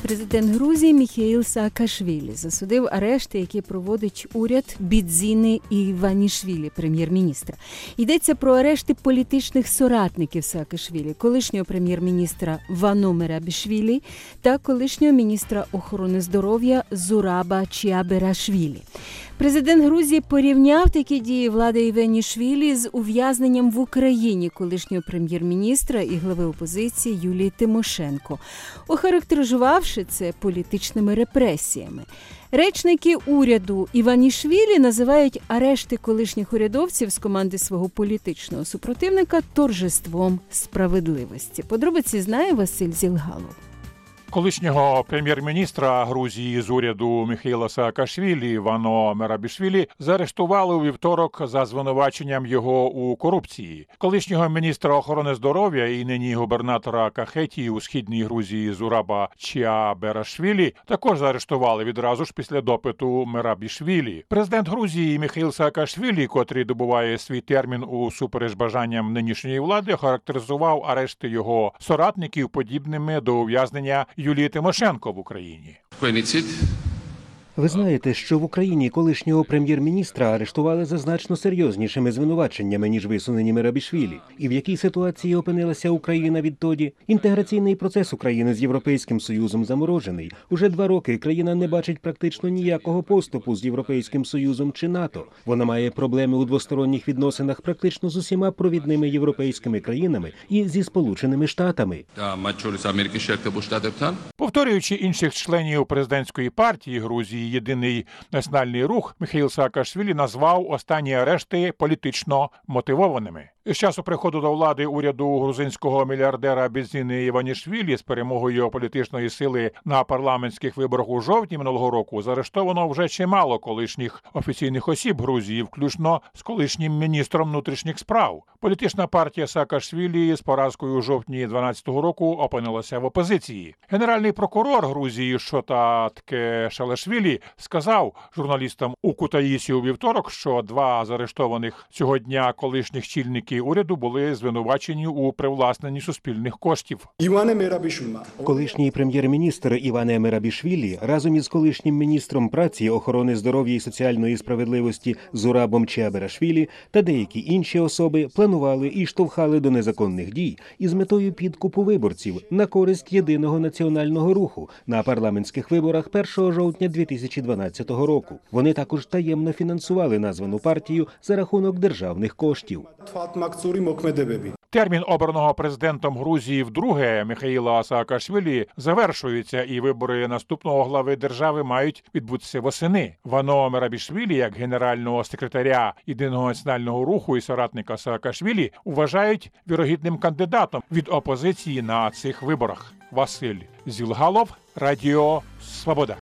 Президент Грузії Міхеїл Саакашвілі засудив арешти, які проводить уряд Бідзіни Іванішвілі, прем'єр-міністра. Йдеться про арешти політичних соратників Саакашвілі, колишнього прем'єр-міністра Вано Мерабішвілі та колишнього міністра охорони здоров'я Зураба Чіаберашвілі. Президент Грузії порівняв такі дії влади Іванішвілі з ув'язненням в Україні колишнього прем'єр-міністра і глави опозиції Юлії Тимошенко, охарактеризувавши це політичними репресіями. Речники уряду Іванішвілі називають арешти колишніх урядовців з команди свого політичного супротивника торжеством справедливості. Подробиці знає Василь Зілгалов. Колишнього прем'єр-міністра Грузії з уряду Міхеїла Саакашвілі Вано Мерабішвілі заарештували у вівторок за звинуваченням його у корупції. Колишнього міністра охорони здоров'я і нині губернатора Кахетії у східній Грузії Зураба Чіаберашвілі також заарештували відразу ж після допиту Мерабішвілі. Президент Грузії Міхеїл Саакашвілі, котрий добуває свій термін усупереч бажанням нинішньої влади, характеризував арешти його соратників подібними до ув'язнення Юлії Тимошенко в Україні. Ви знаєте, що в Україні колишнього прем'єр-міністра арештували за значно серйознішими звинуваченнями, ніж висунені Мерабішвілі. І в якій ситуації опинилася Україна відтоді? Інтеграційний процес України з Європейським Союзом заморожений. Уже 2 роки країна не бачить практично ніякого поступу з Європейським Союзом чи НАТО. Вона має проблеми у двосторонніх відносинах практично з усіма провідними європейськими країнами і зі Сполученими Штатами. Повторюючи інших членів президентської партії Грузії «Єдиний національний рух», Міхеїл Саакашвілі назвав останні арешти політично мотивованими. З часу приходу до влади уряду грузинського мільярдера Бідзіни Іванішвілі з перемогою політичної сили на парламентських виборах у жовтні минулого року заарештовано вже чимало колишніх офіційних осіб Грузії, включно з колишнім міністром внутрішніх справ. Політична партія Саакашвілі з поразкою у жовтні 2012 року опинилася в опозиції. Генеральний прокурор Грузії Шота Ткешелешвілі сказав журналістам у Кутаїсі у вівторок, що 2 заарештованих цього дня колишніх чільників уряду були звинувачені у привласненні суспільних коштів. Колишній прем'єр-міністр Іване Мерабішвілі разом із колишнім міністром праці, охорони здоров'я і соціальної справедливості Зурабом Чіаберашвілі та деякі інші особи планували і штовхали до незаконних дій із метою підкупу виборців на користь єдиного національного руху на парламентських виборах 1 жовтня 2012 року. Вони також таємно фінансували названу партію за рахунок державних коштів. Термін обраного президентом Грузії вдруге Міхеїла Саакашвілі завершується, і вибори наступного глави держави мають відбутися восени. Вано Мерабішвілі, як генерального секретаря Єдиного національного руху і соратника Саакашвілі, вважають вірогідним кандидатом від опозиції на цих виборах. Василь Зілгалов, Радіо Свобода.